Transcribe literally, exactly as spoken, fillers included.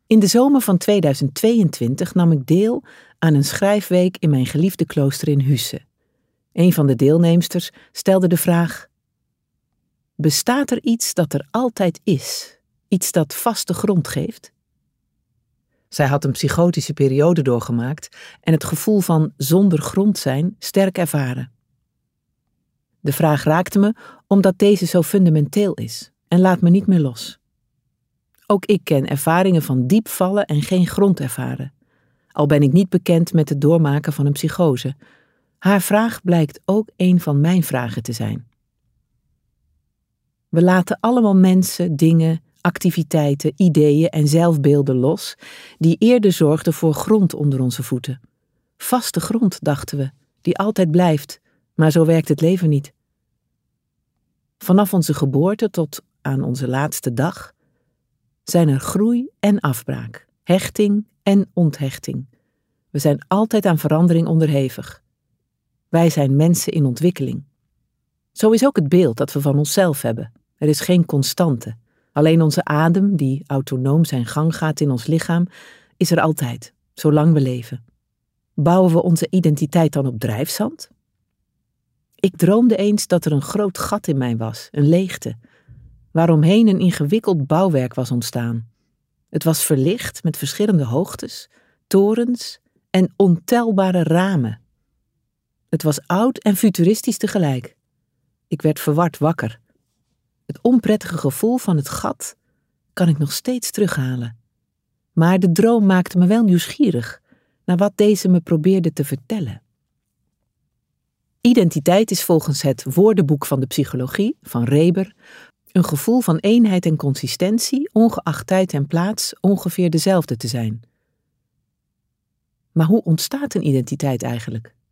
In de zomer van tweeduizend tweeëntwintig nam ik deel aan een schrijfweek in mijn geliefde klooster in Husse. Een van de deelnemsters stelde de vraag: bestaat er iets dat er altijd is? Iets dat vaste grond geeft? Zij had een psychotische periode doorgemaakt en het gevoel van zonder grond zijn sterk ervaren. De vraag raakte me omdat deze zo fundamenteel is en laat me niet meer los. Ook ik ken ervaringen van diep vallen en geen grond ervaren. Al ben ik niet bekend met het doormaken van een psychose. Haar vraag blijkt ook een van mijn vragen te zijn. We laten allemaal mensen, dingen, activiteiten, ideeën en zelfbeelden los die eerder zorgden voor grond onder onze voeten. Vaste grond, dachten we, die altijd blijft, maar zo werkt het leven niet. Vanaf onze geboorte tot aan onze laatste dag zijn er groei en afbraak, hechting en onthechting. We zijn altijd aan verandering onderhevig. Wij zijn mensen in ontwikkeling. Zo is ook het beeld dat we van onszelf hebben. Er is geen constante. Alleen onze adem, die autonoom zijn gang gaat in ons lichaam, is er altijd, zolang we leven. Bouwen we onze identiteit dan op drijfzand? Ik droomde eens dat er een groot gat in mij was, een leegte, waaromheen een ingewikkeld bouwwerk was ontstaan. Het was verlicht met verschillende hoogtes, torens en ontelbare ramen. Het was oud en futuristisch tegelijk. Ik werd verward wakker. Het onprettige gevoel van het gat kan ik nog steeds terughalen. Maar de droom maakte me wel nieuwsgierig naar wat deze me probeerde te vertellen. Identiteit is volgens het woordenboek van de psychologie van Reber een gevoel van eenheid en consistentie, ongeacht tijd en plaats, ongeveer dezelfde te zijn. Maar hoe ontstaat een identiteit eigenlijk?